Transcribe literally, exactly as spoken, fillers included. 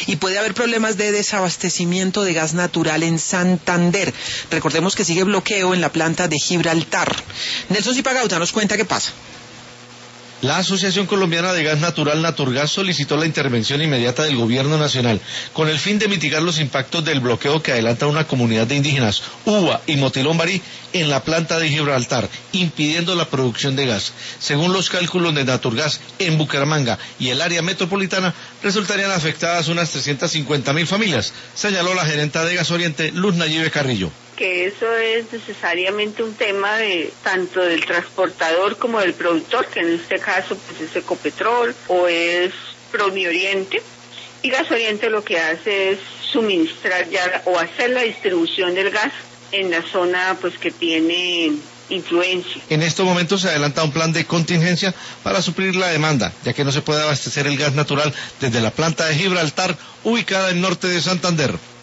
y puede haber problemas de desabastecimiento de gas natural en Santander. Recordemos que sigue bloqueo en la planta de Gibraltar. Nelson Zipagauta nos cuenta qué pasa. La Asociación Colombiana de Gas Natural Naturgas solicitó la intervención inmediata del gobierno nacional con el fin de mitigar los impactos del bloqueo que adelanta una comunidad de indígenas, Uba y Motilón Barí, en la planta de Gibraltar, impidiendo la producción de gas. Según los cálculos de Naturgas, en Bucaramanga y el área metropolitana resultarían afectadas unas trescientas cincuenta mil familias, señaló la gerenta de Gas Oriente, Luz Nayibe Carrillo. Que eso es necesariamente un tema de tanto del transportador como del productor, que en este caso pues es Ecopetrol o es Promioriente, y Gas Oriente lo que hace es suministrar ya o hacer la distribución del gas en la zona pues que tiene influencia. En estos momentos se adelanta un plan de contingencia para suplir la demanda, ya que no se puede abastecer el gas natural desde la planta de Gibraltar, ubicada en norte de Santander.